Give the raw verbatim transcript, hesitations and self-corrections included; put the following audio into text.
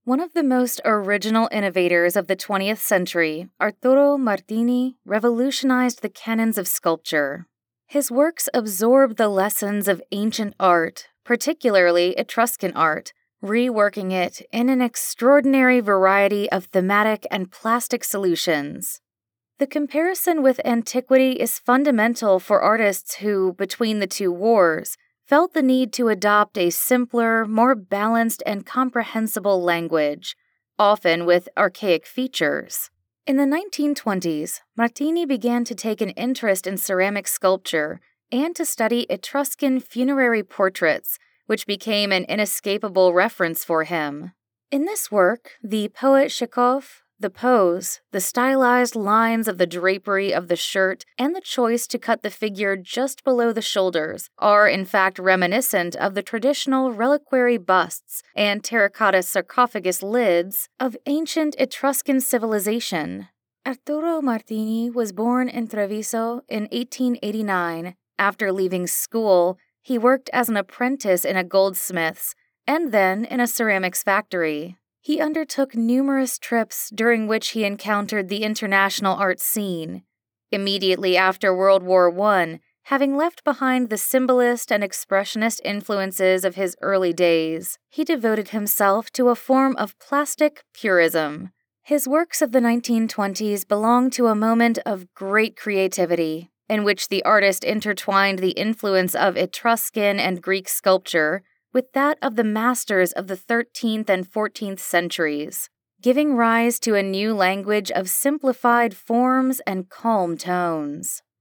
One of the most original innovators of the twentieth century, Arturo Martini revolutionized the canons of sculpture. His works absorbed the lessons of ancient art, particularly Etruscan art, reworking it in an extraordinary variety of thematic and plastic solutions. The comparison with antiquity is fundamental for artists who, between the two wars, felt the need to adopt a simpler, more balanced, and comprehensible language, often with archaic features. In the nineteen twenties, Martini began to take an interest in ceramic sculpture and to study Etruscan funerary portraits, which became an inescapable reference for him. In this work, the poet Chekhov, the pose, the stylized lines of the drapery of the shirt, and the choice to cut the figure just below the shoulders are in fact reminiscent of the traditional reliquary busts and terracotta sarcophagus lids of ancient Etruscan civilization. Arturo Martini was born in Treviso in eighteen eighty-nine. After leaving school, he worked as an apprentice in a goldsmith's and then in a ceramics factory. He undertook numerous trips during which he encountered the international art scene. Immediately after World War One, having left behind the symbolist and expressionist influences of his early days, he devoted himself to a form of plastic purism. His works of the nineteen twenties belong to a moment of great creativity, in which the artist intertwined the influence of Etruscan and Greek sculpture with that of the masters of the thirteenth and fourteenth centuries, giving rise to a new language of simplified forms and calm tones.